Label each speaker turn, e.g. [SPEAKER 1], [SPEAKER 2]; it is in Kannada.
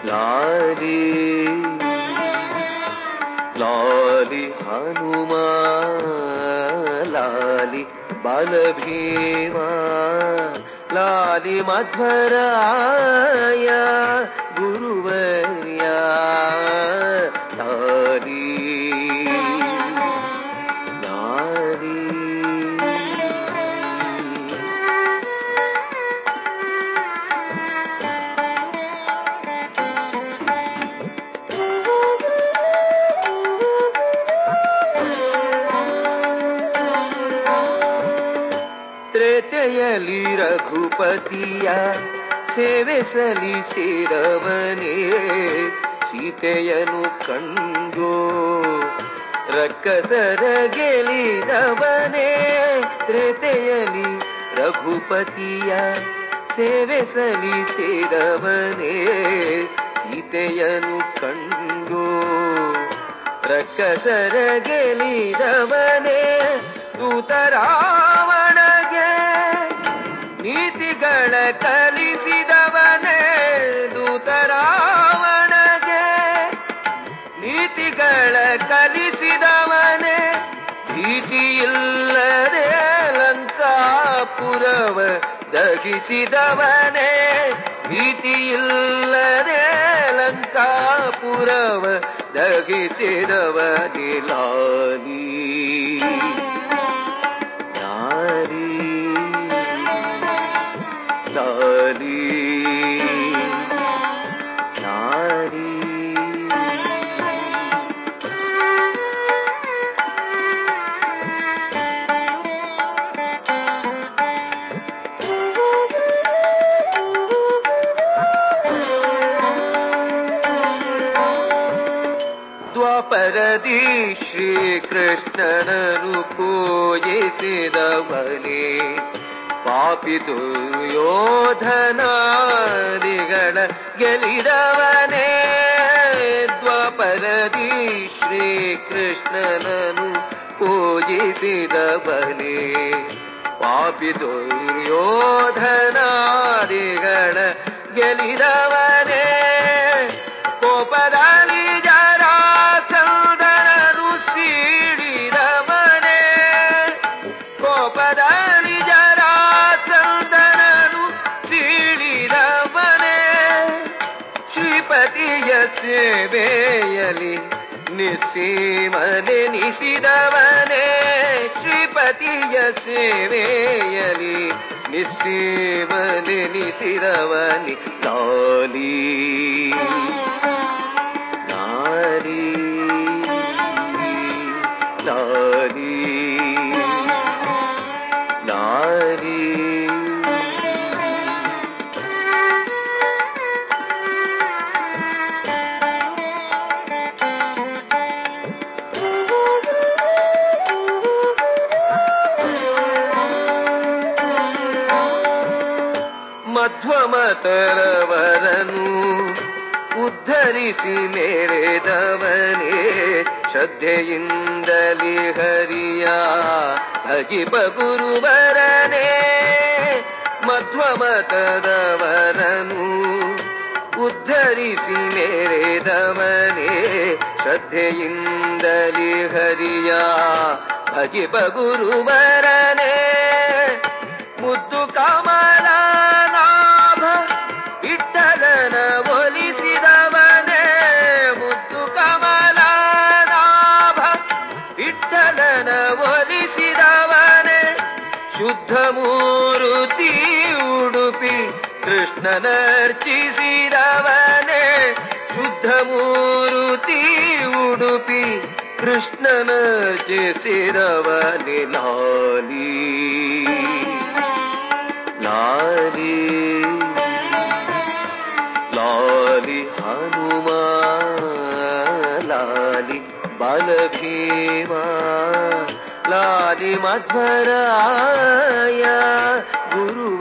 [SPEAKER 1] ಲಾಲಿ ಲಾಲಿ ಹನುಮ ಲಾಲಿ ಬಾಲಭೀಮ ಲಾಲಿ ಮಧ್ವರಾಯ ಗುರುವರ್ಯ ಲಾಲಿ ಲಾಲಿ ತ್ರೇತೆಯಲಿ ರಘುಪತಿಯ ಸೇವೆ ಸಲ್ಲಿಸಿದವನೇ ಸೀತೆಯನು ಕಂಡು ರಕ್ಕಸರ ಗೆಲಿದವನೇ. ತ್ರೇತೆಯಲಿ ರಘುಪತಿಯ ಸೇವೆ ಸಲ್ಲಿಸಿದವನೇ ಸೀತೆಯನು ಕಂಡು ರಕ್ಕಸರ ಗೆಲಿದವನೇ. ದೂತರಾವಣಗೆ ನೀತಿಗಳ ಕಲಿಸಿದವನೇ ದೂತರಾವಣಗೆ ನೀತಿಗಳ ಕಲಿಸಿದವನೇ. ಭೀತಿಯಿಲ್ಲದೆ ಲಂಕಾಪುರವ ದಹಿಸಿದವನೇ ಭೀತಿಯಿಲ್ಲದೆ ಲಂಕಾಪುರವ ದಹಿಸಿದವನೇ ಲಾಲಿ ಲಾಲಿ ಲಾಲಿ ಲಾಲಿ. ದ್ವಾಪರದಿ ಶ್ರೀಕೃಷ್ಣನನು ಪೂಜಿಸಿದವನೇ ಪಾಪಿ ದುರ್ಯೋಧನಾದಿಗಳ ಗೆಲಿದವನೇ. ದ್ವಾಪರದಿ ಶ್ರೀಕೃಷ್ಣನನು ಪೂಜಿಸಿದವನೇ ಪಾಪಿ ದುರ್ಯೋಧನಾದಿಗಳ ಗೆಲಿದವನೇ. ಕೋಪದಲ್ಲಿ ಜರಾಸಂಧನನು ಸೀಳಿದವನೇ ಕೋಪದಲ್ಲಿ ಜರಾಸಂಧನನು ಸೀಳಿದವನೇ. ಶ್ರೀಪತಿಯ ಸೇವೆಯಲಿ ನಿಸ್ಸೀಮನೆನಿಸಿದವನೇ ಶ್ರೀಪತಿಯ ಸೇವೆಯಲಿ ನಿಸ್ಸೀಮನೆನಿಸಿದವನೇ ಲಾಲಿ ಲಾಲಿ ಲಾಲಿ ಲಾಲಿ. ಮಧ್ವಮತರವರನು ಉದ್ಧರಿಸಿ ಮೆರೆದವನೇ ಶ್ರದ್ಧೆಯಿಂದಲಿ ಹರಿಯ ಭಜಿಪ ಗುರುವರನೇ. ಮಧ್ವಮತದವರನು ಉದ್ಧರಿಸಿ ಮೆರೆದವನೇ ಶ್ರದ್ಧೆಯಿಂದಲಿ ಹರಿಯ ಭಜಿಪ ಗುರುವರನೇ. ಮುದ್ದು ಕಮಲ ನಾಭ ವಿಠಲನ ಒಲಿಸಿದವನೇ ಮುದ್ದು ಕಮಲ ನಾಭ ವಿಠಲನ ಒಲಿಸಿದವನೇ. ಶುದ್ಧ ಮೂರುತಿ ಉಡುಪಿ ಕೃಷ್ಣನರ್ಚಿಸಿದವನೇ ಶುದ್ಧ ಮೂರುತಿ ಉಡುಪಿ ಕೃಷ್ಣನರ್ಚಿಸಿದವನೇ ಲಾಲಿ ಲಾಲಿ ಲಾಲಿ ಹನುಮ ಲಾಲಿ ಬಾಲಭೀಮ ಲಾಲಿ ಮಧ್ವರಾಯ ಗುರು